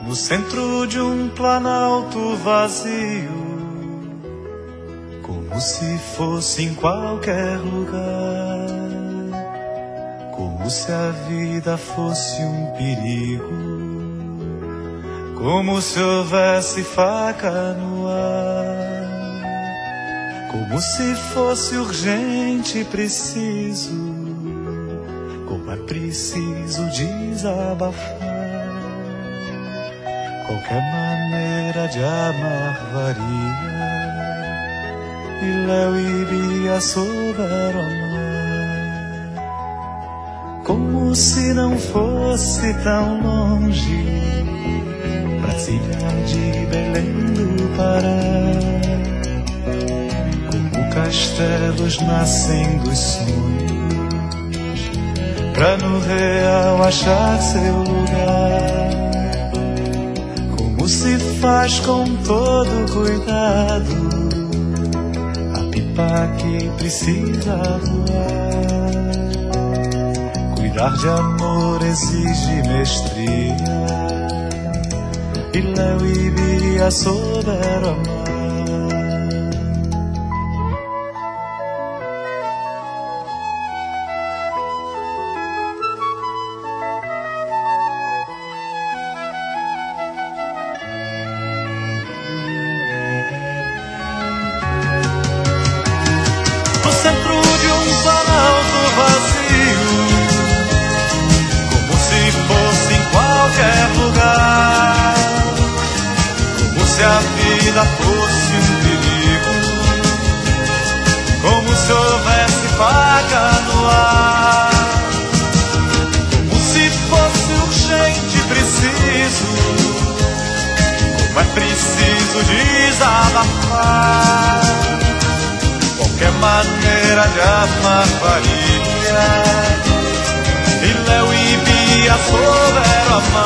no centro de um planalto vazio, como se fosse em qualquer lugar, como se a vida fosse um perigo, como se houvesse faca no ar, como se fosse urgente e preciso, como é preciso desabafar. Qualquer maneira de amar varia, e Léo e Bia souberam amar, como se não fosse tão longe, Brasília de Belém do Pará, como castelos nascem dos sonhos, pra no real achar seu lugar. Como se faz com todo cuidado a pipa que precisa voar. Cuidar de amor exige mestria, e Léo e Bia souberam amar. No centro de um planalto vazio, como se fosse em qualquer lugar, como se a vida fosse um perigo, como se houvesse faca no ar, como se fosse urgente e preciso, como é preciso desabafar. Qualquer maneira de amar varia, e Léo e Bia souberam amar.